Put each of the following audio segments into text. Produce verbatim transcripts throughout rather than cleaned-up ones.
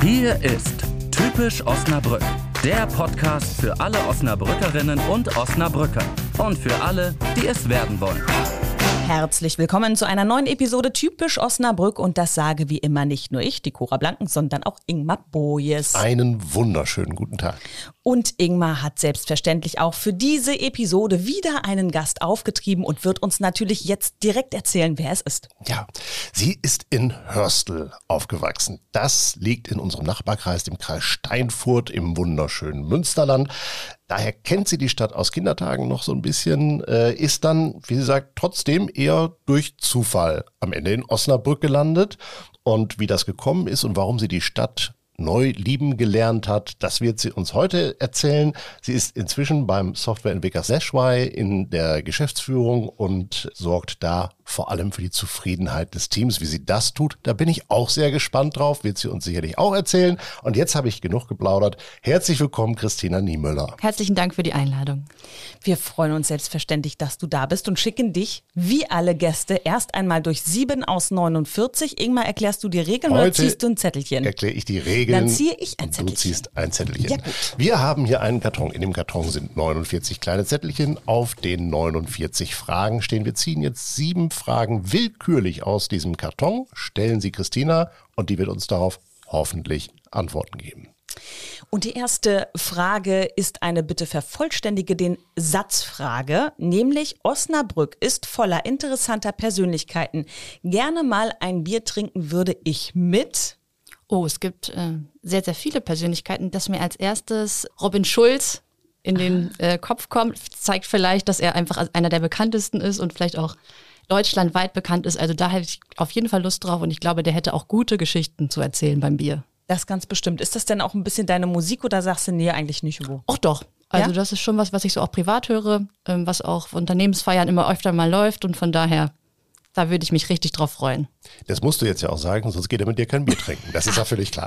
Hier ist Typisch Osnabrück, der Podcast für alle Osnabrückerinnen und Osnabrücker und für alle, die es werden wollen. Herzlich willkommen zu einer neuen Episode Typisch Osnabrück und das sage wie immer nicht nur ich, die Cora Blanken, sondern auch Ingmar Bojes. Einen wunderschönen guten Tag. Und Ingmar hat selbstverständlich auch für diese Episode wieder einen Gast aufgetrieben und wird uns natürlich jetzt direkt erzählen, wer es ist. Ja, sie ist in Hörstel aufgewachsen. Das liegt in unserem Nachbarkreis, dem Kreis Steinfurt im wunderschönen Münsterland. Daher kennt sie die Stadt aus Kindertagen noch so ein bisschen, äh, ist dann, wie sie sagt, trotzdem eher durch Zufall am Ende in Osnabrück gelandet. Und wie das gekommen ist und warum sie die Stadt neu lieben gelernt hat, das wird sie uns heute erzählen. Sie ist inzwischen beim Softwareentwickler Zeshwai in der Geschäftsführung und sorgt da vor allem für die Zufriedenheit des Teams. Wie sie das tut, da bin ich auch sehr gespannt drauf, wird sie uns sicherlich auch erzählen. Und jetzt habe ich genug geplaudert. Herzlich willkommen, Christina Niemöller. Herzlichen Dank für die Einladung. Wir freuen uns selbstverständlich, dass du da bist und schicken dich, wie alle Gäste, erst einmal durch sieben aus neunundvierzig. Ingmar, erklärst du die Regeln Heute oder ziehst du ein Zettelchen? Erkläre ich die Regeln. Dann ziehe ich ein und Zettelchen. Du ziehst ein Zettelchen. Ja, gut. Wir haben hier einen Karton. In dem Karton sind neunundvierzig kleine Zettelchen. Auf den neunundvierzig Fragen stehen. Wir ziehen jetzt sieben Fragen willkürlich aus diesem Karton, stellen sie Christina und die wird uns darauf hoffentlich Antworten geben. Und die erste Frage ist eine Bitte vervollständige den Satzfrage, nämlich Osnabrück ist voller interessanter Persönlichkeiten. Gerne mal ein Bier trinken würde ich mit... Oh, es gibt äh, sehr, sehr viele Persönlichkeiten. Dass mir als erstes Robin Schulz in den äh, Kopf kommt, zeigt vielleicht, dass er einfach einer der bekanntesten ist und vielleicht auch deutschlandweit bekannt ist. Also da hätte ich auf jeden Fall Lust drauf und ich glaube, der hätte auch gute Geschichten zu erzählen beim Bier. Das ganz bestimmt. Ist das denn auch ein bisschen deine Musik oder sagst du, nee, eigentlich nicht wo? Ach doch. Also Ja? das ist schon was, was ich so auch privat höre, ähm, was auch auf Unternehmensfeiern immer öfter mal läuft und von daher, da würde ich mich richtig drauf freuen. Das musst du jetzt ja auch sagen, sonst geht er mit dir kein Bier trinken. Das ist ja völlig klar.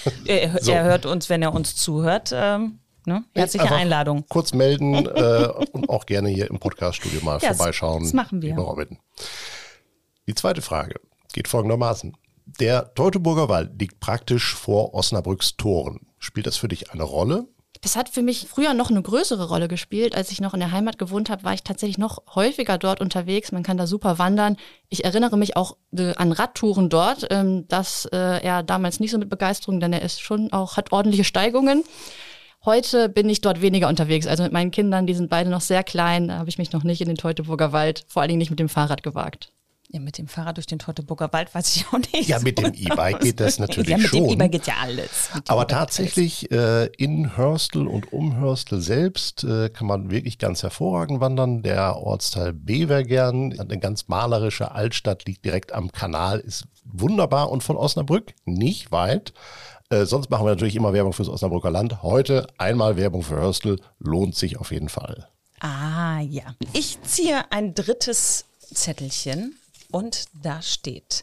Er, So. er hört uns, wenn er uns zuhört. Ähm, ne? Herzliche Einfach Einladung. Kurz melden äh, und auch gerne hier im Podcaststudio mal Ja, vorbeischauen. das machen wir. Lieber Robin. Die zweite Frage geht folgendermaßen. Der Teutoburger Wald liegt praktisch vor Osnabrücks Toren. Spielt das für dich eine Rolle? Das hat für mich früher noch eine größere Rolle gespielt. Als ich noch in der Heimat gewohnt habe, war ich tatsächlich noch häufiger dort unterwegs. Man kann da super wandern. Ich erinnere mich auch äh, an Radtouren dort. Ähm, das äh, er damals nicht so mit Begeisterung, denn er ist schon auch, hat ordentliche Steigungen. Heute bin ich dort weniger unterwegs. Also mit meinen Kindern, die sind beide noch sehr klein, da habe ich mich noch nicht in den Teutoburger Wald, vor allen Dingen nicht mit dem Fahrrad gewagt. Ja, mit dem Fahrrad durch den Teutoburger Wald weiß ich auch nicht. Ja, mit dem E-Bike geht das natürlich Ja, mit schon. dem E-Bike geht ja alles. Mit dem Aber E-Bike geht tatsächlich äh, in Hörstel und um Hörstel selbst äh, kann man wirklich ganz hervorragend wandern. Der Ortsteil Bevergern, eine ganz malerische Altstadt, liegt direkt am Kanal, ist wunderbar und von Osnabrück nicht weit. Äh, sonst machen wir natürlich immer Werbung fürs Osnabrücker Land. Heute einmal Werbung für Hörstel, lohnt sich auf jeden Fall. Ah ja. Ich ziehe ein drittes Zettelchen und da steht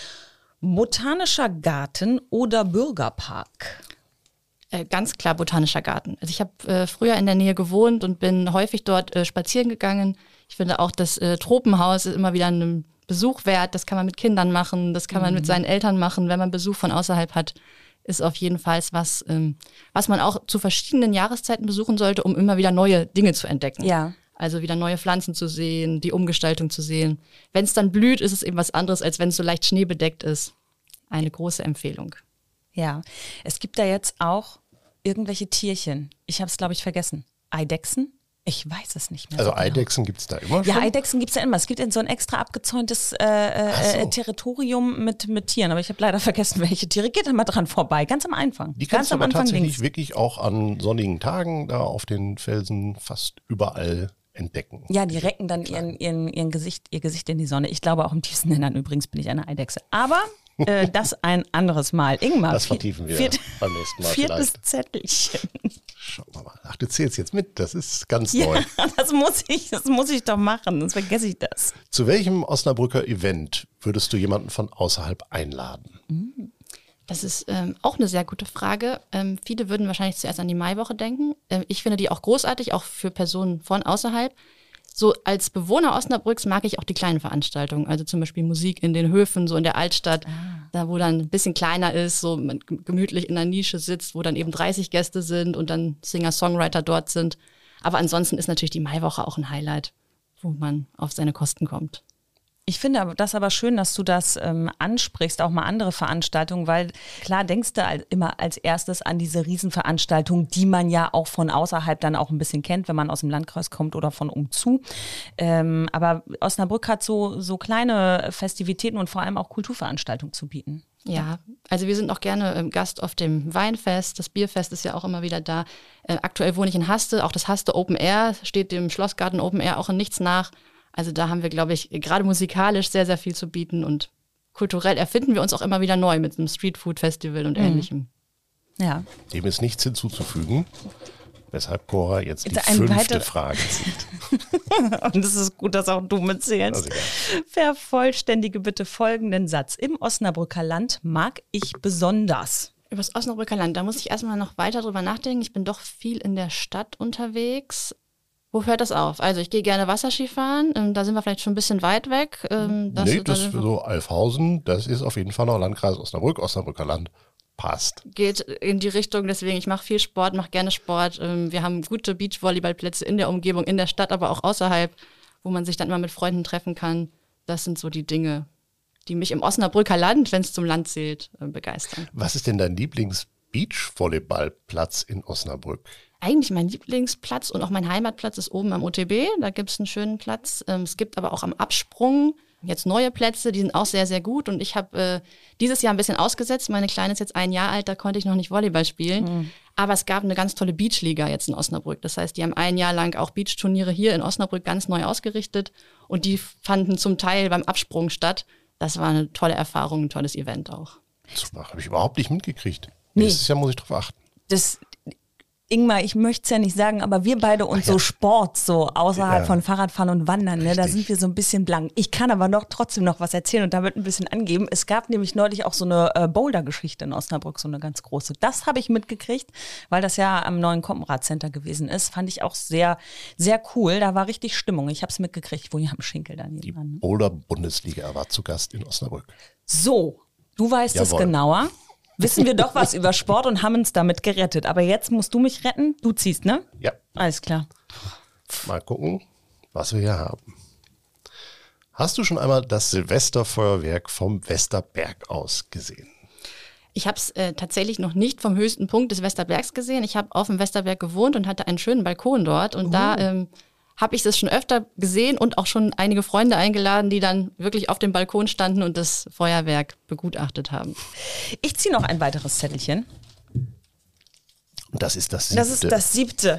Botanischer Garten oder Bürgerpark. Äh, ganz klar Botanischer Garten. Also ich habe äh, früher in der Nähe gewohnt und bin häufig dort äh, spazieren gegangen. Ich finde auch, das äh, Tropenhaus ist immer wieder ein Besuch wert. Das kann man mit Kindern machen, das kann man mit seinen Eltern machen, wenn man Besuch von außerhalb hat. Ist auf jeden Fall was, ähm, was man auch zu verschiedenen Jahreszeiten besuchen sollte, um immer wieder neue Dinge zu entdecken. Ja. Also wieder neue Pflanzen zu sehen, die Umgestaltung zu sehen. Wenn es dann blüht, ist es eben was anderes, als wenn es so leicht schneebedeckt ist. Eine große Empfehlung. Ja, es gibt da jetzt auch irgendwelche Tierchen. Ich habe es, glaube ich, vergessen. Eidechsen? Ich weiß es nicht mehr. Also so genau. Eidechsen gibt es da immer schon? Ja, Eidechsen gibt es ja immer. Es gibt so ein extra abgezäuntes äh, äh, so. Territorium mit, mit Tieren. Aber ich habe leider vergessen, welche Tiere. Geht da mal dran vorbei. Ganz am Anfang. Die Ganz kannst du am aber Anfang tatsächlich links. wirklich auch an sonnigen Tagen da auf den Felsen fast überall entdecken. Ja, die recken dann ihren, ihren, ihren Gesicht, ihr Gesicht in die Sonne. Ich glaube, auch im tiefsten Innern übrigens bin ich eine Eidechse. Aber äh, das ein anderes Mal. Ingmar. Das vertiefen wir viert, beim nächsten Mal Viertes vielleicht. Zettelchen. Schauen wir mal. Ach, du zählst jetzt mit. Das ist ganz Ja, neu. das muss ich, das muss ich doch machen, sonst vergesse ich das. Zu welchem Osnabrücker Event würdest du jemanden von außerhalb einladen? Das ist ähm, auch eine sehr gute Frage. Ähm, viele würden wahrscheinlich zuerst an die Maiwoche denken. Ähm, ich finde die auch großartig, auch für Personen von außerhalb. So als Bewohner Osnabrücks mag ich auch die kleinen Veranstaltungen, also zum Beispiel Musik in den Höfen, so in der Altstadt, ah. da wo dann ein bisschen kleiner ist, so man gemütlich in der Nische sitzt, wo dann eben dreißig Gäste sind und dann Singer-Songwriter dort sind. Aber ansonsten ist natürlich die Maiwoche auch ein Highlight, wo man auf seine Kosten kommt. Ich finde das aber schön, dass du das ähm, ansprichst, auch mal andere Veranstaltungen, weil klar denkst du halt immer als erstes an diese Riesenveranstaltungen, die man ja auch von außerhalb dann auch ein bisschen kennt, wenn man aus dem Landkreis kommt oder von umzu. Ähm, aber Osnabrück hat so, so kleine Festivitäten und vor allem auch Kulturveranstaltungen zu bieten. Ja, also wir sind auch gerne ähm, Gast auf dem Weinfest. Das Bierfest ist ja auch immer wieder da. Äh, aktuell wohne ich in Haste. Auch das Haste Open Air steht dem Schlossgarten Open Air auch in nichts nach. Also da haben wir, glaube ich, gerade musikalisch sehr, sehr viel zu bieten und kulturell erfinden wir uns auch immer wieder neu mit einem Streetfood-Festival und mhm. Ähnlichem. Ja. Dem ist nichts hinzuzufügen, weshalb Cora jetzt die jetzt fünfte weiter- Frage zieht. Und es ist gut, dass auch du mitzählst. Vervollständige bitte folgenden Satz. Im Osnabrücker Land mag ich besonders. Über das Osnabrücker Land, da muss ich erstmal noch weiter drüber nachdenken. Ich bin doch viel in der Stadt unterwegs. Wo hört das auf? Also ich gehe gerne Wasserski fahren, ähm, da sind wir vielleicht schon ein bisschen weit weg. Ähm, das, nee, das da ist so Alfhausen, das ist auf jeden Fall noch Landkreis Osnabrück, Osnabrücker Land, passt. Geht in die Richtung, deswegen ich mache viel Sport, mache gerne Sport. Ähm, wir haben gute Beachvolleyballplätze in der Umgebung, in der Stadt, aber auch außerhalb, wo man sich dann immer mit Freunden treffen kann. Das sind so die Dinge, die mich im Osnabrücker Land, wenn es zum Land zählt, äh, begeistern. Was ist denn dein Lieblings-Beachvolleyballplatz in Osnabrück? Eigentlich mein Lieblingsplatz und auch mein Heimatplatz ist oben am O T B. Da gibt es einen schönen Platz. Ähm, es gibt aber auch am Absprung jetzt neue Plätze, die sind auch sehr, sehr gut. Und ich habe äh, dieses Jahr ein bisschen ausgesetzt. Meine Kleine ist jetzt ein Jahr alt, da konnte ich noch nicht Volleyball spielen. Mhm. Aber es gab eine ganz tolle Beachliga jetzt in Osnabrück. Das heißt, die haben ein Jahr lang auch Beachturniere hier in Osnabrück ganz neu ausgerichtet. Und die fanden zum Teil beim Absprung statt. Das war eine tolle Erfahrung, ein tolles Event auch. Das habe ich überhaupt nicht mitgekriegt. Nee. Nächstes Jahr muss ich drauf achten. Das, Ingmar, ich möchte es ja nicht sagen, aber wir beide und Ach ja. so Sport, so außerhalb Ja. von Fahrradfahren und Wandern, ne, da Richtig. sind wir so ein bisschen blank. Ich kann aber noch trotzdem noch was erzählen und damit ein bisschen angeben. Es gab nämlich neulich auch so eine äh, Boulder-Geschichte in Osnabrück, so eine ganz große. Das habe ich mitgekriegt, weil das ja am neuen Koppenrad-Center gewesen ist. Fand ich auch sehr, sehr cool. Da war richtig Stimmung. Ich habe es mitgekriegt. Ich wohne ja am Schinkel da Die nebenan. Boulder-Bundesliga war zu Gast in Osnabrück. So, du weißt es Jawohl. genauer. Wissen wir doch was über Sport und haben uns damit gerettet. Aber jetzt musst du mich retten. Du ziehst, ne? Ja, Alles klar. mal gucken, was wir hier haben. Hast du schon einmal das Silvesterfeuerwerk vom Westerberg aus gesehen? Ich habe es äh, tatsächlich noch nicht vom höchsten Punkt des Westerbergs gesehen. Ich habe auf dem Westerberg gewohnt und hatte einen schönen Balkon dort. Und Uh. da ähm, habe ich es schon öfter gesehen und auch schon einige Freunde eingeladen, die dann wirklich auf dem Balkon standen und das Feuerwerk begutachtet haben. Ich ziehe noch ein weiteres Zettelchen. Und das ist das siebte. Das ist das siebte.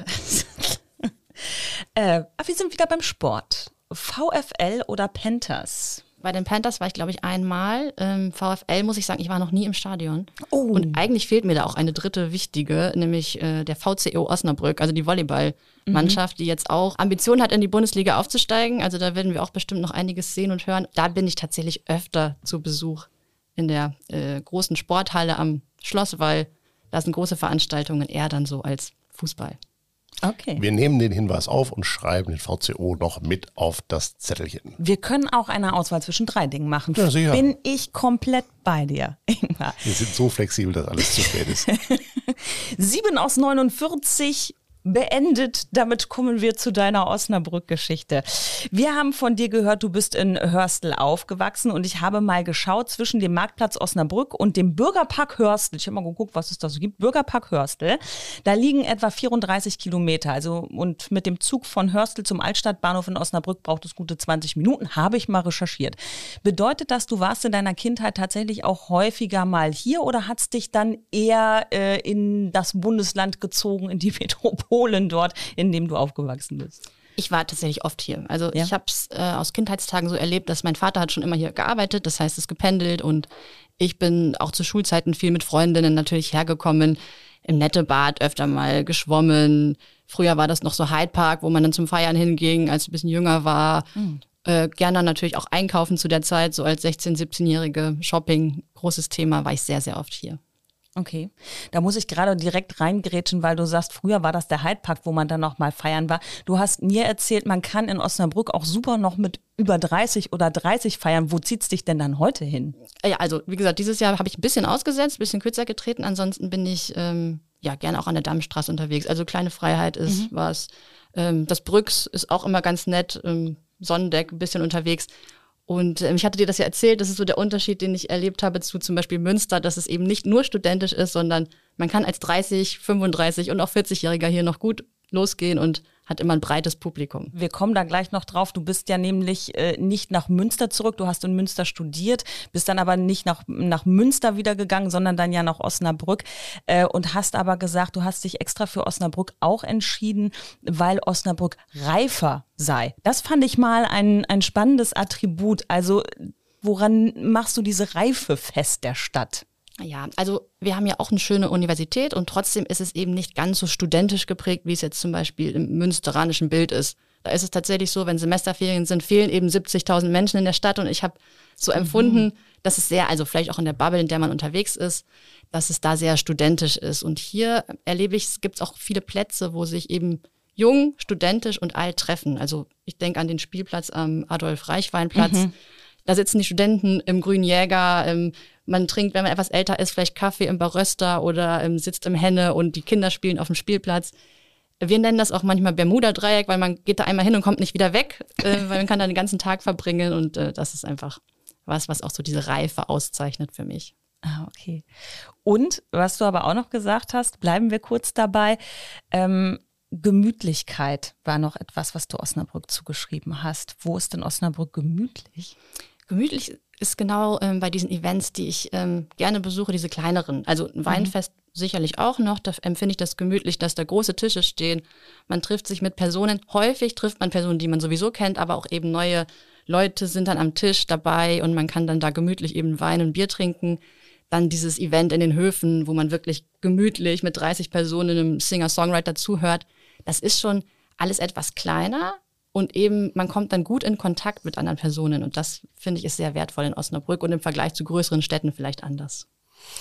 äh, wir sind wieder beim Sport. VfL oder Panthers? Bei den Panthers war ich, glaube ich, einmal. Ähm, VfL, muss ich sagen, ich war noch nie im Stadion. Oh. Und eigentlich fehlt mir da auch eine dritte wichtige, nämlich äh, der V C O Osnabrück, also die Volleyballmannschaft, mhm. die jetzt auch Ambitionen hat, in die Bundesliga aufzusteigen. Also da werden wir auch bestimmt noch einiges sehen und hören. Da bin ich tatsächlich öfter zu Besuch in der äh, großen Sporthalle am Schloss, weil da sind große Veranstaltungen eher dann so als Fußball. Okay. Wir nehmen den Hinweis auf und schreiben den V C O noch mit auf das Zettelchen. Wir können auch eine Auswahl zwischen drei Dingen machen. Ja, sicher. Bin ich komplett bei dir, Ingmar. Wir sind so flexibel, dass alles zu spät ist. Sieben aus neunundvierzig beendet. Damit kommen wir zu deiner Osnabrück-Geschichte. Wir haben von dir gehört, du bist in Hörstel aufgewachsen und ich habe mal geschaut zwischen dem Marktplatz Osnabrück und dem Bürgerpark Hörstel. Ich habe mal geguckt, was es da so gibt. Bürgerpark Hörstel. Da liegen etwa vierunddreißig Kilometer. Also und mit dem Zug von Hörstel zum Altstadtbahnhof in Osnabrück braucht es gute zwanzig Minuten. Habe ich mal recherchiert. Bedeutet das, du warst in deiner Kindheit tatsächlich auch häufiger mal hier oder hat es dich dann eher äh, in das Bundesland gezogen, in die Metropole dort, in dem du aufgewachsen bist? Ich war tatsächlich oft hier. Also Ja. ich habe es äh, aus Kindheitstagen so erlebt, dass mein Vater hat schon immer hier gearbeitet, das heißt, es ist gependelt und ich bin auch zu Schulzeiten viel mit Freundinnen natürlich hergekommen, im Nettebad öfter mal geschwommen. Früher war das noch so Hyde Park, wo man dann zum Feiern hinging, als ich ein bisschen jünger war. Mhm. Äh, gerne natürlich auch einkaufen zu der Zeit, so als sechzehn-, siebzehnjährige Shopping, großes Thema, war ich sehr, sehr oft hier. Okay, da muss ich gerade direkt reingrätschen, weil du sagst, früher war das der Heidepark, wo man dann noch mal feiern war. Du hast mir erzählt, man kann in Osnabrück auch super noch mit über dreißig oder dreißig feiern. Wo zieht's dich denn dann heute hin? Ja, also wie gesagt, dieses Jahr habe ich ein bisschen ausgesetzt, ein bisschen kürzer getreten. Ansonsten bin ich ähm, ja gerne auch an der Dammstraße unterwegs. Also kleine Freiheit ist mhm. was. Ähm, das Brücks ist auch immer ganz nett. Ähm, Sonnendeck ein bisschen unterwegs. Und ähm, ich hatte dir das ja erzählt, das ist so der Unterschied, den ich erlebt habe zu zum Beispiel Münster, dass es eben nicht nur studentisch ist, sondern man kann als dreißig, fünfunddreißig und auch vierzig-Jähriger hier noch gut losgehen und hat immer ein breites Publikum. Wir kommen da gleich noch drauf. Du bist ja nämlich äh, nicht nach Münster zurück. Du hast in Münster studiert, bist dann aber nicht nach, nach Münster wieder gegangen, sondern dann ja nach Osnabrück äh, und hast aber gesagt, du hast dich extra für Osnabrück auch entschieden, weil Osnabrück reifer sei. Das fand ich mal ein, ein spannendes Attribut. Also woran machst du diese Reife fest der Stadt? Ja, also wir haben ja auch eine schöne Universität und trotzdem ist es eben nicht ganz so studentisch geprägt, wie es jetzt zum Beispiel im münsteranischen Bild ist. Da ist es tatsächlich so, wenn Semesterferien sind, fehlen eben siebzigtausend Menschen in der Stadt und ich habe so empfunden, mhm. dass es sehr, also vielleicht auch in der Bubble, in der man unterwegs ist, dass es da sehr studentisch ist. Und hier erlebe ich, es gibt auch viele Plätze, wo sich eben jung, studentisch und alt treffen. Also ich denke an den Spielplatz am Adolf-Reichwein-Platz. Mhm. Da sitzen die Studenten im Grünen Jäger, ähm, man trinkt, wenn man etwas älter ist, vielleicht Kaffee im Baröster oder ähm, sitzt im Henne und die Kinder spielen auf dem Spielplatz. Wir nennen das auch manchmal Bermuda-Dreieck, weil man geht da einmal hin und kommt nicht wieder weg, äh, weil man kann da den ganzen Tag verbringen und äh, das ist einfach was, was auch so diese Reife auszeichnet für mich. Ah, okay. Und was du aber auch noch gesagt hast, bleiben wir kurz dabei, ähm, Gemütlichkeit war noch etwas, was du Osnabrück zugeschrieben hast. Wo ist denn Osnabrück gemütlich? Gemütlich ist genau ähm, bei diesen Events, die ich ähm, gerne besuche, diese kleineren. Also ein Weinfest mhm. sicherlich auch noch, da empfinde ich das gemütlich, dass da große Tische stehen. Man trifft sich mit Personen, häufig trifft man Personen, die man sowieso kennt, aber auch eben neue Leute sind dann am Tisch dabei und man kann dann da gemütlich eben Wein und Bier trinken. Dann dieses Event in den Höfen, wo man wirklich gemütlich mit dreißig Personen einem Singer-Songwriter zuhört. Das ist schon alles etwas kleiner. Und eben, man kommt dann gut in Kontakt mit anderen Personen. Und das, finde ich, ist sehr wertvoll in Osnabrück und im Vergleich zu größeren Städten vielleicht anders.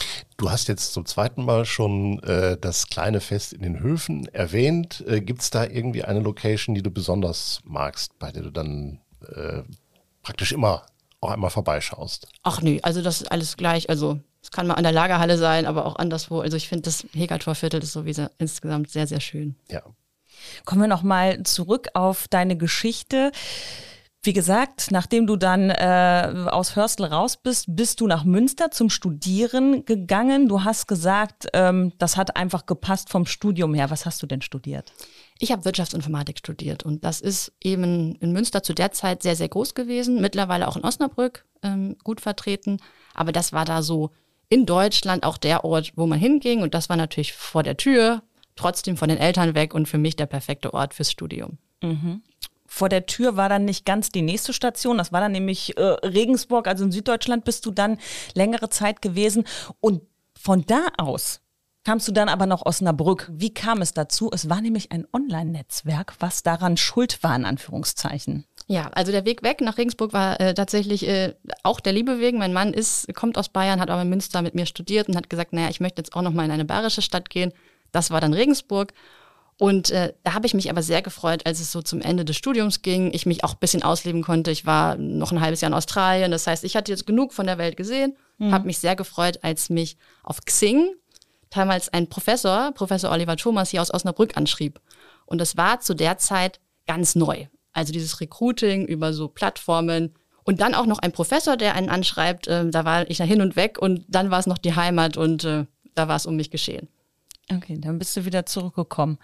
Du hast jetzt zum zweiten Mal schon äh, das kleine Fest in den Höfen erwähnt. Äh, gibt es da irgendwie eine Location, die du besonders magst, bei der du dann äh, praktisch immer auch einmal vorbeischaust? Ach nee, also das ist alles gleich. Also es kann mal an der Lagerhalle sein, aber auch anderswo. Also ich finde, das Hegertorviertel ist sowieso insgesamt sehr, sehr schön. Ja. Kommen wir nochmal zurück auf deine Geschichte. Wie gesagt, nachdem du dann äh, aus Hörstel raus bist, bist du nach Münster zum Studieren gegangen. Du hast gesagt, ähm, das hat einfach gepasst vom Studium her. Was hast du denn studiert? Ich habe Wirtschaftsinformatik studiert und das ist eben in Münster zu der Zeit sehr, sehr groß gewesen. Mittlerweile auch in Osnabrück ähm, gut vertreten. Aber das war da so in Deutschland auch der Ort, wo man hinging. Und das war natürlich vor der Tür, trotzdem von den Eltern weg und für mich der perfekte Ort fürs Studium. Mhm. Vor der Tür war dann nicht ganz die nächste Station, das war dann nämlich äh, Regensburg, also in Süddeutschland bist du dann längere Zeit gewesen und von da aus kamst du dann aber nach Osnabrück. Wie kam es dazu? Es war nämlich ein Online-Netzwerk, was daran schuld war, in Anführungszeichen. Ja, also der Weg weg nach Regensburg war äh, tatsächlich äh, auch der Liebe wegen. Mein Mann ist, kommt aus Bayern, hat aber in Münster mit mir studiert und hat gesagt, naja, ich möchte jetzt auch noch mal in eine bayerische Stadt gehen. Das war dann Regensburg. Und äh, da habe ich mich aber sehr gefreut, als es so zum Ende des Studiums ging. Ich mich auch ein bisschen ausleben konnte. Ich war noch ein halbes Jahr in Australien. Das heißt, ich hatte jetzt genug von der Welt gesehen. Mhm. Habe mich sehr gefreut, als mich auf Xing damals ein Professor, Professor Oliver Thomas, hier aus Osnabrück anschrieb. Und das war zu der Zeit ganz neu. Also dieses Recruiting über so Plattformen. Und dann auch noch ein Professor, der einen anschreibt. Äh, da war ich da hin und weg. Und dann war es noch die Heimat und äh, da war es um mich geschehen. Okay, dann bist du wieder zurückgekommen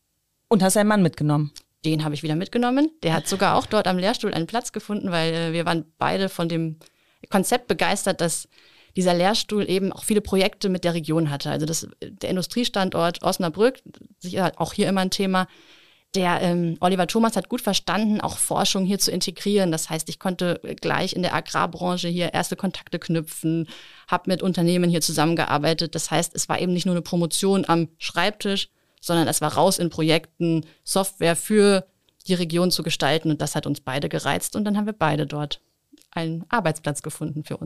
und hast einen Mann mitgenommen. Den habe ich wieder mitgenommen. Der hat sogar auch dort am Lehrstuhl einen Platz gefunden, weil äh, wir waren beide von dem Konzept begeistert, dass dieser Lehrstuhl eben auch viele Projekte mit der Region hatte. Also das, der Industriestandort Osnabrück, sicher auch hier immer ein Thema. Der ähm, Oliver Thomas hat gut verstanden, auch Forschung hier zu integrieren. Das heißt, ich konnte gleich in der Agrarbranche hier erste Kontakte knüpfen, habe mit Unternehmen hier zusammengearbeitet. Das heißt, es war eben nicht nur eine Promotion am Schreibtisch, sondern es war raus in Projekten, Software für die Region zu gestalten. Und das hat uns beide gereizt. Und dann haben wir beide dort einen Arbeitsplatz gefunden für uns.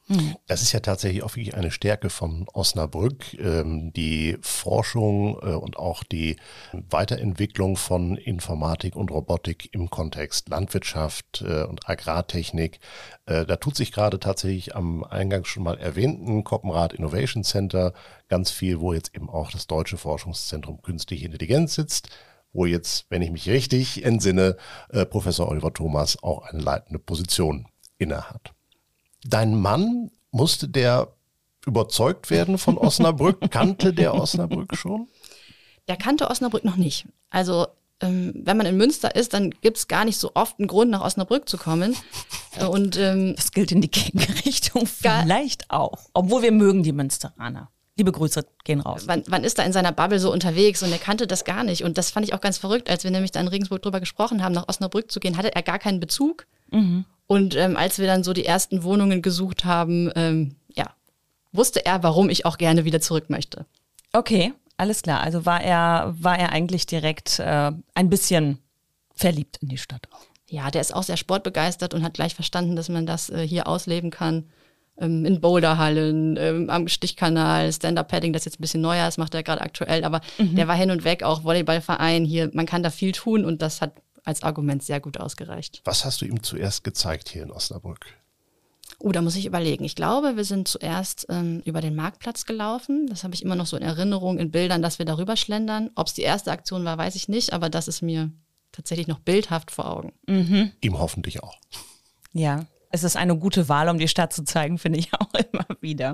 Das ist ja tatsächlich auch wirklich eine Stärke von Osnabrück, ähm, die Forschung äh, und auch die Weiterentwicklung von Informatik und Robotik im Kontext Landwirtschaft äh, und Agrartechnik. Äh, da tut sich gerade tatsächlich am eingangs schon mal erwähnten Koppenrad Innovation Center ganz viel, wo jetzt eben auch das Deutsche Forschungszentrum Künstliche Intelligenz sitzt, wo jetzt, wenn ich mich richtig entsinne, äh, Professor Oliver Thomas auch eine leitende Position innehat. Dein Mann, musste der überzeugt werden von Osnabrück? Kannte der Osnabrück schon? Der kannte Osnabrück noch nicht. Also ähm, wenn man in Münster ist, dann gibt es gar nicht so oft einen Grund, nach Osnabrück zu kommen. Und ähm, das gilt in die Gegenrichtung vielleicht auch, obwohl wir mögen die Münsteraner. Liebe Grüße gehen raus. Man, man ist da in seiner Bubble so unterwegs und er kannte das gar nicht. Und das fand ich auch ganz verrückt, als wir nämlich da in Regensburg drüber gesprochen haben, nach Osnabrück zu gehen, hatte er gar keinen Bezug. Mhm. Und ähm, als wir dann so die ersten Wohnungen gesucht haben, ähm, ja, wusste er, warum ich auch gerne wieder zurück möchte. Okay, alles klar. Also war er, war er eigentlich direkt äh, ein bisschen verliebt in die Stadt. Ja, der ist auch sehr sportbegeistert und hat gleich verstanden, dass man das äh, hier ausleben kann. Ähm, in Boulderhallen, ähm, am Stichkanal, Stand-Up-Padding, das jetzt ein bisschen neuer, das macht er gerade aktuell. Aber mhm. der war hin und weg, auch Volleyballverein hier. Man kann da viel tun und das hat als Argument sehr gut ausgereicht. Was hast du ihm zuerst gezeigt hier in Osnabrück? Oh, da muss ich überlegen. Ich glaube, wir sind zuerst ähm, über den Marktplatz gelaufen. Das habe ich immer noch so in Erinnerung, in Bildern, dass wir darüber schlendern. Ob es die erste Aktion war, weiß ich nicht, aber das ist mir tatsächlich noch bildhaft vor Augen. Mhm. Ihm hoffentlich auch. Ja, es ist eine gute Wahl, um die Stadt zu zeigen, finde ich auch immer wieder.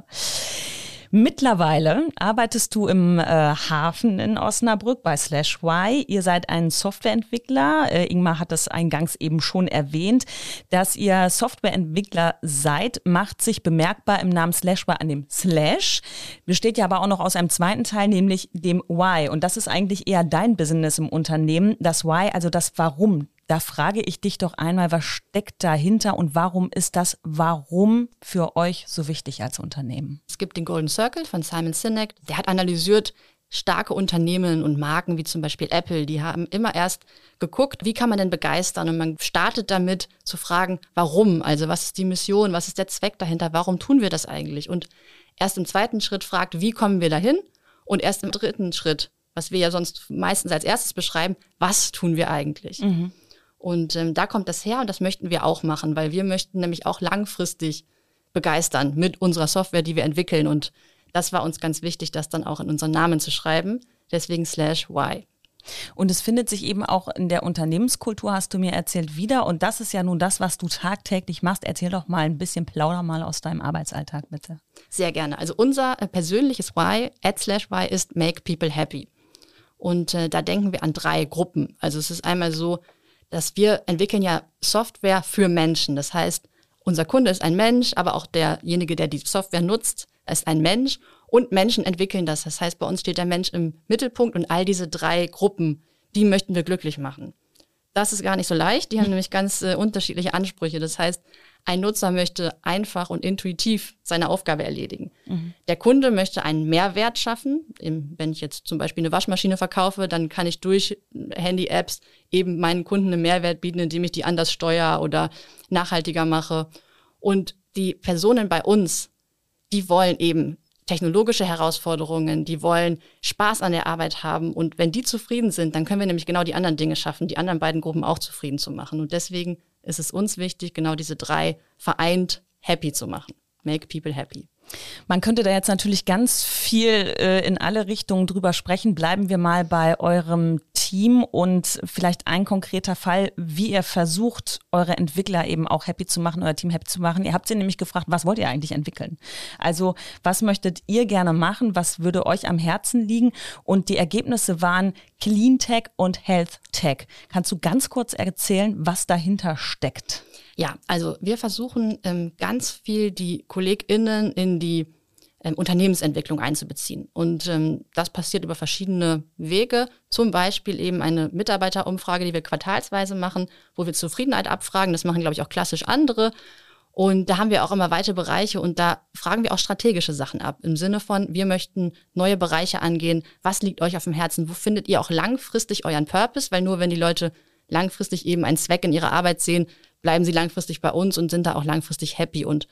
Mittlerweile arbeitest du im äh, Hafen in Osnabrück bei Slash Y. Ihr seid ein Softwareentwickler. Äh, Ingmar hat das eingangs eben schon erwähnt. Dass ihr Softwareentwickler seid, macht sich bemerkbar im Namen Slash Y an dem Slash. Besteht ja aber auch noch aus einem zweiten Teil, nämlich dem Y. Und das ist eigentlich eher dein Business im Unternehmen. Das Y, also das Warum. Da frage ich dich doch einmal, was steckt dahinter und warum ist das Warum für euch so wichtig als Unternehmen? Es gibt den Golden Circle von Simon Sinek. Der hat analysiert starke Unternehmen und Marken wie zum Beispiel Apple. Die haben immer erst geguckt, wie kann man denn begeistern? Und man startet damit zu fragen, warum? Also was ist die Mission? Was ist der Zweck dahinter? Warum tun wir das eigentlich? Und erst im zweiten Schritt fragt, wie kommen wir dahin? Und erst im dritten Schritt, was wir ja sonst meistens als erstes beschreiben, was tun wir eigentlich? Mhm. Und ähm, da kommt das her und das möchten wir auch machen, weil wir möchten nämlich auch langfristig begeistern mit unserer Software, die wir entwickeln. Und das war uns ganz wichtig, das dann auch in unseren Namen zu schreiben. Deswegen Slash Y. Und es findet sich eben auch in der Unternehmenskultur, hast du mir erzählt, wieder. Und das ist ja nun das, was du tagtäglich machst. Erzähl doch mal ein bisschen, plauder mal aus deinem Arbeitsalltag, bitte. Sehr gerne. Also unser äh, persönliches Y, at Slash Y, ist Make People Happy. Und äh, da denken wir an drei Gruppen. Also es ist einmal so, dass wir entwickeln ja Software für Menschen. Das heißt, unser Kunde ist ein Mensch, aber auch derjenige, der die Software nutzt, ist ein Mensch. Und Menschen entwickeln das. Das heißt, bei uns steht der Mensch im Mittelpunkt und all diese drei Gruppen, die möchten wir glücklich machen. Das ist gar nicht so leicht. Die haben nämlich ganz äh, unterschiedliche Ansprüche. Das heißt, ein Nutzer möchte einfach und intuitiv seine Aufgabe erledigen. Mhm. Der Kunde möchte einen Mehrwert schaffen. Wenn ich jetzt zum Beispiel eine Waschmaschine verkaufe, dann kann ich durch Handy-Apps eben meinen Kunden einen Mehrwert bieten, indem ich die anders steuere oder nachhaltiger mache. Und die Personen bei uns, die wollen eben technologische Herausforderungen, die wollen Spaß an der Arbeit haben. Und wenn die zufrieden sind, dann können wir nämlich genau die anderen Dinge schaffen, die anderen beiden Gruppen auch zufrieden zu machen. Und deswegen ist es uns wichtig, genau diese drei vereint happy zu machen. Make people happy. Man könnte da jetzt natürlich ganz viel äh, in alle Richtungen drüber sprechen. Bleiben wir mal bei eurem Team und vielleicht ein konkreter Fall, wie ihr versucht, eure Entwickler eben auch happy zu machen, euer Team happy zu machen. Ihr habt sie nämlich gefragt, was wollt ihr eigentlich entwickeln? Also was möchtet ihr gerne machen? Was würde euch am Herzen liegen? Und die Ergebnisse waren Clean Tech und Health Tech. Kannst du ganz kurz erzählen, was dahinter steckt? Ja, also wir versuchen ähm, ganz viel die KollegInnen in die ähm, Unternehmensentwicklung einzubeziehen. Und ähm, das passiert über verschiedene Wege. Zum Beispiel eben eine Mitarbeiterumfrage, die wir quartalsweise machen, wo wir Zufriedenheit abfragen. Das machen, glaube ich, auch klassisch andere. Und da haben wir auch immer weite Bereiche und da fragen wir auch strategische Sachen ab. Im Sinne von, wir möchten neue Bereiche angehen. Was liegt euch auf dem Herzen? Wo findet ihr auch langfristig euren Purpose? Weil nur wenn die Leute langfristig eben einen Zweck in ihrer Arbeit sehen, bleiben sie langfristig bei uns und sind da auch langfristig happy. Und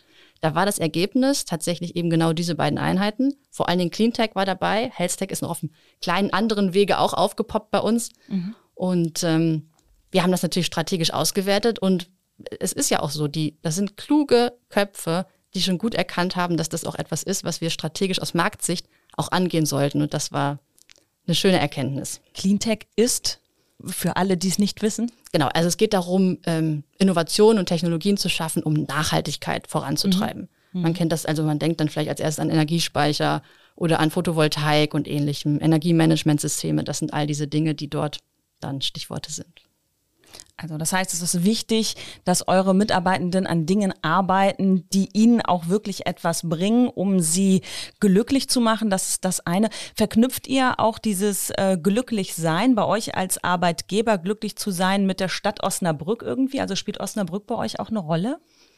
Da war das Ergebnis tatsächlich eben genau diese beiden Einheiten. Vor allen Dingen Cleantech war dabei. Healthtech ist noch auf einem kleinen anderen Wege auch aufgepoppt bei uns. Mhm. Und ähm, wir haben das natürlich strategisch ausgewertet. Und es ist ja auch so, die, das sind kluge Köpfe, die schon gut erkannt haben, dass das auch etwas ist, was wir strategisch aus Marktsicht auch angehen sollten. Und das war eine schöne Erkenntnis. Cleantech ist, für alle, die es nicht wissen? Genau, also es geht darum, ähm, Innovationen und Technologien zu schaffen, um Nachhaltigkeit voranzutreiben. Mhm. Man kennt das, also man denkt dann vielleicht als erstes an Energiespeicher oder an Photovoltaik und ähnlichem, Energiemanagementsysteme. Das sind all diese Dinge, die dort dann Stichworte sind. Also das heißt, es ist wichtig, dass eure Mitarbeitenden an Dingen arbeiten, die ihnen auch wirklich etwas bringen, um sie glücklich zu machen. Das ist das eine. Verknüpft ihr auch dieses äh, Glücklichsein bei euch als Arbeitgeber, glücklich zu sein, mit der Stadt Osnabrück irgendwie? Also spielt Osnabrück bei euch auch eine Rolle?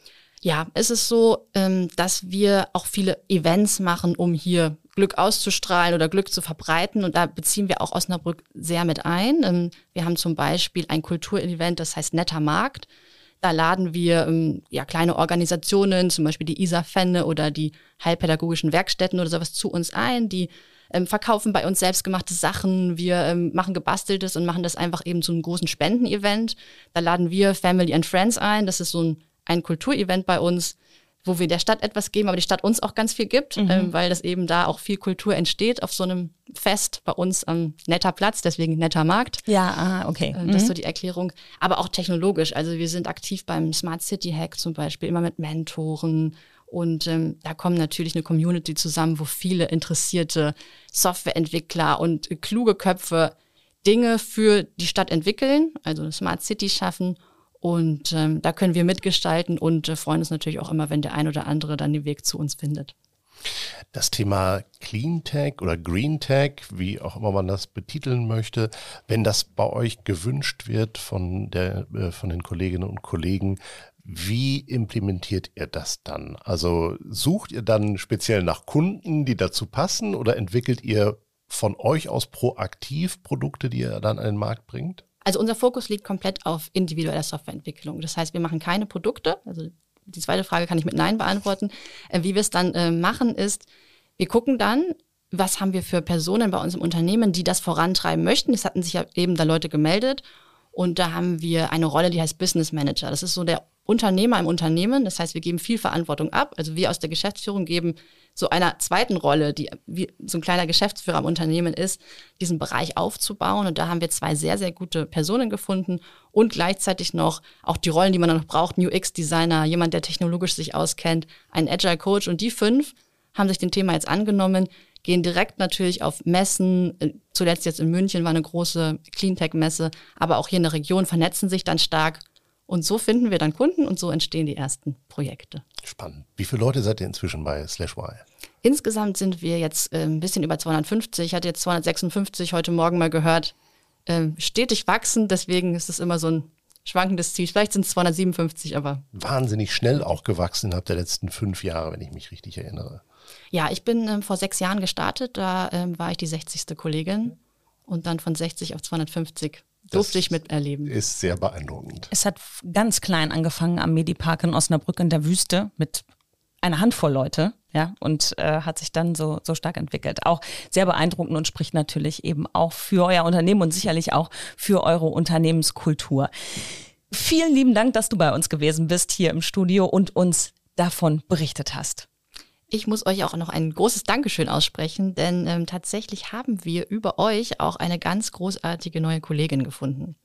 Ja, es ist so, ähm, dass wir auch viele Events machen, um hier Glück auszustrahlen oder Glück zu verbreiten. Und da beziehen wir auch Osnabrück sehr mit ein. Ähm, wir haben zum Beispiel ein Kulturevent, das heißt Netter Markt. Da laden wir ähm, ja, kleine Organisationen, zum Beispiel die Isar-Fenne oder die heilpädagogischen Werkstätten oder sowas zu uns ein. Die ähm, verkaufen bei uns selbstgemachte Sachen. Wir ähm, machen Gebasteltes und machen das einfach eben zu einem großen Spendenevent. Da laden wir Family and Friends ein. Das ist so ein ein Kulturevent bei uns, wo wir der Stadt etwas geben, aber die Stadt uns auch ganz viel gibt, mhm. ähm, weil das eben da auch viel Kultur entsteht auf so einem Fest bei uns am Netter Platz, deswegen Netter Markt. Ja, ah, okay. Äh, das ist so die Erklärung. Aber auch technologisch. Also wir sind aktiv beim Smart City Hack zum Beispiel, immer mit Mentoren. Und ähm, da kommen natürlich eine Community zusammen, wo viele interessierte Softwareentwickler und äh, kluge Köpfe Dinge für die Stadt entwickeln, also eine Smart City schaffen. Und ähm, da können wir mitgestalten und äh, freuen uns natürlich auch immer, wenn der ein oder andere dann den Weg zu uns findet. Das Thema Cleantech oder Greentech, wie auch immer man das betiteln möchte, wenn das bei euch gewünscht wird von, der, äh, von den Kolleginnen und Kollegen, wie implementiert ihr das dann? Also sucht ihr dann speziell nach Kunden, die dazu passen, oder entwickelt ihr von euch aus proaktiv Produkte, die ihr dann an den Markt bringt? Also unser Fokus liegt komplett auf individueller Softwareentwicklung. Das heißt, wir machen keine Produkte. Also die zweite Frage kann ich mit Nein beantworten. Äh, wie wir es dann äh, machen ist, wir gucken dann, was haben wir für Personen bei uns im Unternehmen, die das vorantreiben möchten. Es hatten sich ja eben da Leute gemeldet. Und da haben wir eine Rolle, die heißt Business Manager. Das ist so der Unternehmer im Unternehmen. Das heißt, wir geben viel Verantwortung ab. Also wir aus der Geschäftsführung geben so einer zweiten Rolle, die wie so ein kleiner Geschäftsführer im Unternehmen ist, diesen Bereich aufzubauen. Und da haben wir zwei sehr, sehr gute Personen gefunden und gleichzeitig noch auch die Rollen, die man noch braucht, U X-Designer, jemand, der technologisch sich auskennt, ein Agile-Coach. Und die fünf haben sich dem Thema jetzt angenommen, gehen direkt natürlich auf Messen, zuletzt jetzt in München war eine große Cleantech-Messe, aber auch hier in der Region, vernetzen sich dann stark. Und so finden wir dann Kunden und so entstehen die ersten Projekte. Spannend. Wie viele Leute seid ihr inzwischen bei Slash Y? Insgesamt sind wir jetzt äh, ein bisschen über zweihundertfünfzig. Ich hatte jetzt zweihundertsechsundfünfzig heute Morgen mal gehört. Ähm, stetig wachsen, deswegen ist es immer so ein schwankendes Ziel. Vielleicht sind es zweihundertsiebenundfünfzig, aber... Wahnsinnig schnell auch gewachsen innerhalb der letzten fünf Jahre, wenn ich mich richtig erinnere. Ja, ich bin ähm, vor sechs Jahren gestartet. Da ähm, war ich die sechzigste Kollegin. Und dann von sechzig auf zweihundertfünfzig durfte das ich miterleben. Ist sehr beeindruckend. Es hat ganz klein angefangen am Medipark in Osnabrück in der Wüste mit einer Handvoll Leute, ja, und äh, hat sich dann so, so stark entwickelt. Auch sehr beeindruckend und spricht natürlich eben auch für euer Unternehmen und sicherlich auch für eure Unternehmenskultur. Vielen lieben Dank, dass du bei uns gewesen bist hier im Studio und uns davon berichtet hast. Ich muss euch auch noch ein großes Dankeschön aussprechen, denn ähm, tatsächlich haben wir über euch auch eine ganz großartige neue Kollegin gefunden.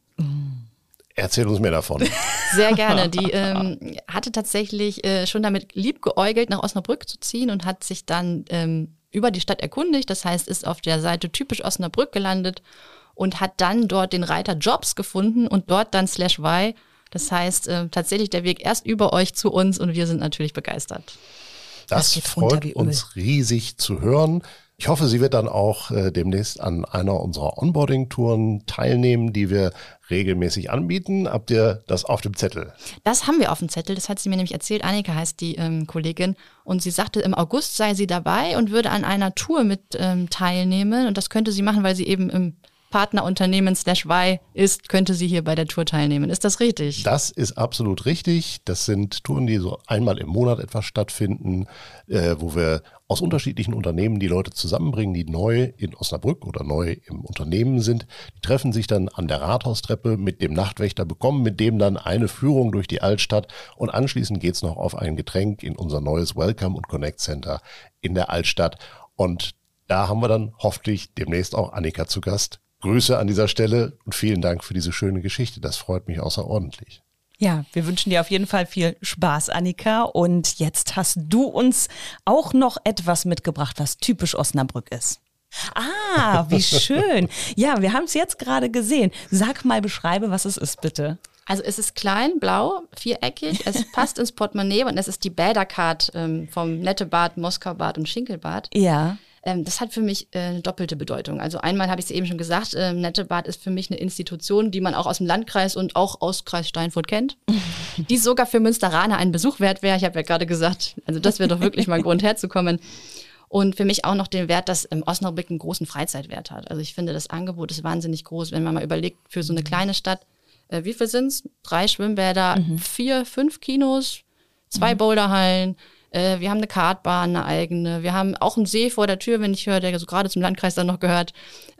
Erzähl uns mehr davon. Sehr gerne. Die ähm, hatte tatsächlich äh, schon damit liebgeäugelt, nach Osnabrück zu ziehen und hat sich dann ähm, über die Stadt erkundigt. Das heißt, ist auf der Seite typisch Osnabrück gelandet und hat dann dort den Reiter Jobs gefunden und dort dann Slash Y. Das heißt, äh, tatsächlich der Weg erst über euch zu uns und wir sind natürlich begeistert. Das, das freut uns riesig zu hören. Ich hoffe, sie wird dann auch äh, demnächst an einer unserer Onboarding-Touren teilnehmen, die wir regelmäßig anbieten. Habt ihr das auf dem Zettel? Das haben wir auf dem Zettel. Das hat sie mir nämlich erzählt. Annika heißt die ähm, Kollegin. Und sie sagte, im August sei sie dabei und würde an einer Tour mit ähm, teilnehmen. Und das könnte sie machen, weil sie eben im Partnerunternehmen slash Y ist, könnte sie hier bei der Tour teilnehmen. Ist das richtig? Das ist absolut richtig. Das sind Touren, die so einmal im Monat etwas stattfinden, äh, wo wir aus unterschiedlichen Unternehmen die Leute zusammenbringen, die neu in Osnabrück oder neu im Unternehmen sind. Die treffen sich dann an der Rathaustreppe mit dem Nachtwächter, bekommen mit dem dann eine Führung durch die Altstadt und anschließend geht's noch auf ein Getränk in unser neues Welcome und Connect Center in der Altstadt. Und da haben wir dann hoffentlich demnächst auch Annika zu Gast. Grüße an dieser Stelle und vielen Dank für diese schöne Geschichte. Das freut mich außerordentlich. Ja, wir wünschen dir auf jeden Fall viel Spaß, Annika. Und jetzt hast du uns auch noch etwas mitgebracht, was typisch Osnabrück ist. Ah, wie schön. Ja, wir haben es jetzt gerade gesehen. Sag mal, beschreibe, was es ist, bitte. Also es ist klein, blau, viereckig, es passt ins Portemonnaie und es ist die Bädercard ähm, vom Nettebad, Moskaubad und Schinkelbad. Ja. Ähm, das hat für mich äh, eine doppelte Bedeutung. Also einmal habe ich es eben schon gesagt, äh, Nettebad ist für mich eine Institution, die man auch aus dem Landkreis und auch aus Kreis Steinfurt kennt, die sogar für Münsteraner einen Besuch wert wäre. Ich habe ja gerade gesagt, also das wäre doch wirklich mal ein Grund herzukommen. Und für mich auch noch den Wert, dass ähm, Osnabrück einen großen Freizeitwert hat. Also ich finde, das Angebot ist wahnsinnig groß, wenn man mal überlegt, für so eine kleine Stadt, äh, wie viel sind's? Drei Schwimmbäder, mhm. vier, fünf Kinos, zwei mhm. Boulderhallen. Wir haben eine Kartbahn, eine eigene. Wir haben auch einen See vor der Tür, wenn ich höre, der so gerade zum Landkreis dann noch gehört.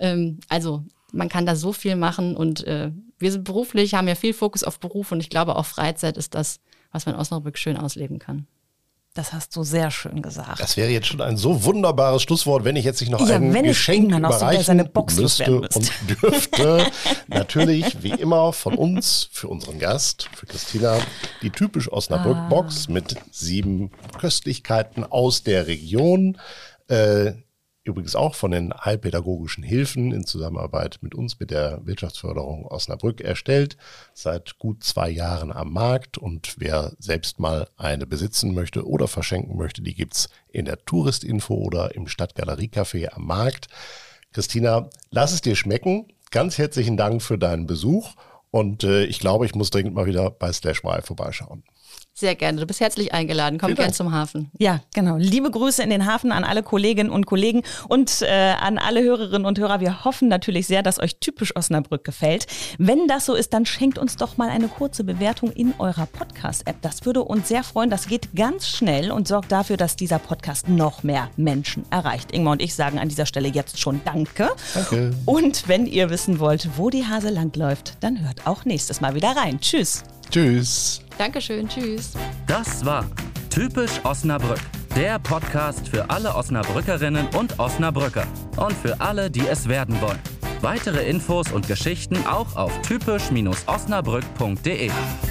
Also man kann da so viel machen und wir sind beruflich, haben ja viel Fokus auf Beruf und ich glaube auch Freizeit ist das, was man in Osnabrück schön ausleben kann. Das hast du sehr schön gesagt. Das wäre jetzt schon ein so wunderbares Schlusswort, wenn ich jetzt nicht noch ja, ein wenn Geschenk noch überreichen seine Box müsste und dürfte. Natürlich, wie immer, von uns, für unseren Gast, für Christina, die typisch Osnabrück-Box ah. mit sieben Köstlichkeiten aus der Region. Äh, Übrigens auch von den Heilpädagogischen Hilfen in Zusammenarbeit mit uns, mit der Wirtschaftsförderung Osnabrück erstellt, seit gut zwei Jahren am Markt. Und wer selbst mal eine besitzen möchte oder verschenken möchte, die gibt's in der Touristinfo oder im Stadtgaleriecafé am Markt. Christina, lass es dir schmecken. Ganz herzlichen Dank für deinen Besuch. Und äh, ich glaube, ich muss dringend mal wieder bei Slash Y vorbeischauen. Sehr gerne. Du bist herzlich eingeladen. Komm gern zum Hafen. Ja, genau. Liebe Grüße in den Hafen an alle Kolleginnen und Kollegen und äh, an alle Hörerinnen und Hörer. Wir hoffen natürlich sehr, dass euch typisch Osnabrück gefällt. Wenn das so ist, dann schenkt uns doch mal eine kurze Bewertung in eurer Podcast-App. Das würde uns sehr freuen. Das geht ganz schnell und sorgt dafür, dass dieser Podcast noch mehr Menschen erreicht. Ingmar und ich sagen an dieser Stelle jetzt schon Danke. Danke. Und wenn ihr wissen wollt, wo die Hase lang läuft, dann hört auch nächstes Mal wieder rein. Tschüss. Tschüss. Dankeschön, tschüss. Das war Typisch Osnabrück, der Podcast für alle Osnabrückerinnen und Osnabrücker und für alle, die es werden wollen. Weitere Infos und Geschichten auch auf typisch Osnabrück punkt de.